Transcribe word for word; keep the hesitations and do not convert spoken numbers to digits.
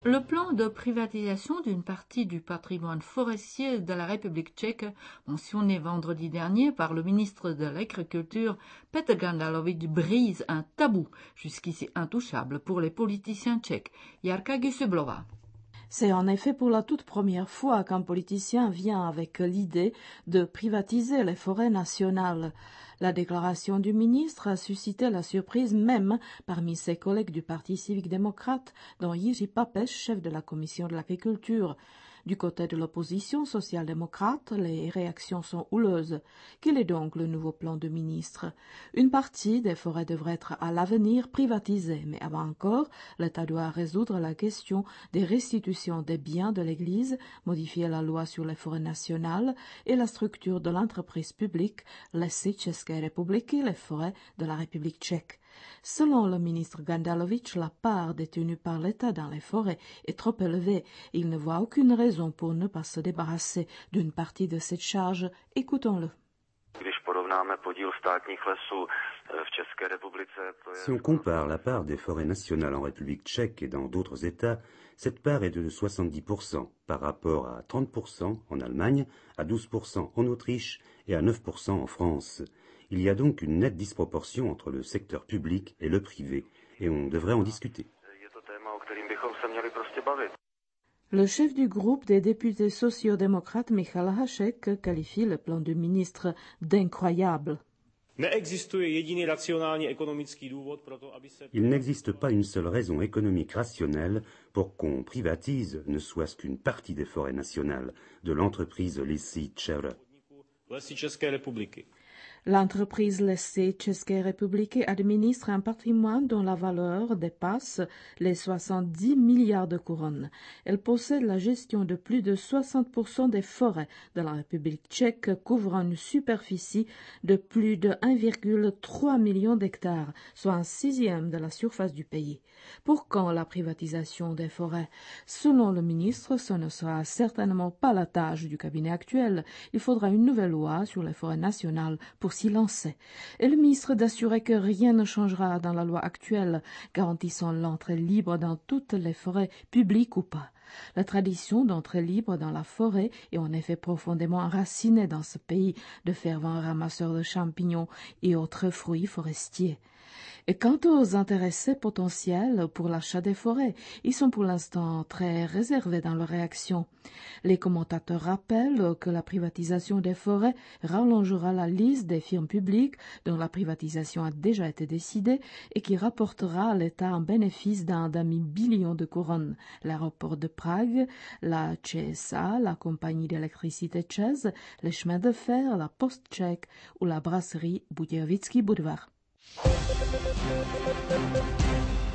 Le plan de privatisation d'une partie du patrimoine forestier de la République tchèque, mentionné vendredi dernier par le ministre de l'Agriculture, Petr Gandalovič, brise un tabou jusqu'ici intouchable pour les politiciens tchèques. Jarka Gusublova. C'est en effet pour la toute première fois qu'un politicien vient avec l'idée de privatiser les forêts nationales. La déclaration du ministre a suscité la surprise même parmi ses collègues du Parti civique démocrate, dont Jiří Papež, chef de la commission de l'agriculture. Du côté de l'opposition social-démocrate, les réactions sont houleuses. Quel est donc le nouveau plan du ministre? Une partie des forêts devrait être à l'avenir privatisée, mais avant encore, l'État doit résoudre la question des restitutions des biens de l'Église, modifier la loi sur les forêts nationales et la structure de l'entreprise publique Lesy České republiky, les forêts de la République tchèque. Selon le ministre Gandalovič, la part détenue par l'État dans les forêts est trop élevée. Il ne voit aucune raison pour ne pas se débarrasser d'une partie de cette charge. Écoutons-le. Si on compare la part des forêts nationales en République tchèque et dans d'autres États, cette part est de soixante-dix pour cent par rapport à trente pour cent en Allemagne, à douze pour cent en Autriche et à neuf pour cent en France. Il y a donc une nette disproportion entre le secteur public et le privé, et on devrait en discuter. Le chef du groupe des députés sociodémocrates, Michal Hašek, qualifie le plan du ministre d'incroyable. Il n'existe pas une seule raison économique rationnelle pour qu'on privatise ne soit-ce qu'une partie des forêts nationales de l'entreprise Lesy České republiky. L'entreprise Lesy České republiky administre un patrimoine dont la valeur dépasse les soixante-dix milliards de couronnes. Elle possède la gestion de plus de soixante pour cent des forêts de la République tchèque, couvrant une superficie de plus de un virgule trois million d'hectares, soit un sixième de la surface du pays. Pour quand la privatisation des forêts? Selon le ministre, ce ne sera certainement pas la tâche du cabinet actuel. Il faudra une nouvelle loi sur les forêts nationales pour s'y lancer. Et le ministre d'assurer que rien ne changera dans la loi actuelle, garantissant l'entrée libre dans toutes les forêts, publiques ou pas. La tradition d'entrée libre dans la forêt est en effet profondément enracinée dans ce pays de fervents ramasseurs de champignons et autres fruits forestiers. Et quant aux intéressés potentiels pour l'achat des forêts, ils sont pour l'instant très réservés dans leur réaction. Les commentateurs rappellent que la privatisation des forêts rallongera la liste des firmes publiques dont la privatisation a déjà été décidée et qui rapportera à l'État un bénéfice d'un demi-billion de couronnes. L'aéroport de Prague, la Č S A, la compagnie d'électricité tchèque, les chemins de fer, la poste tchèque ou la brasserie Budějovický Budvar. Thank you.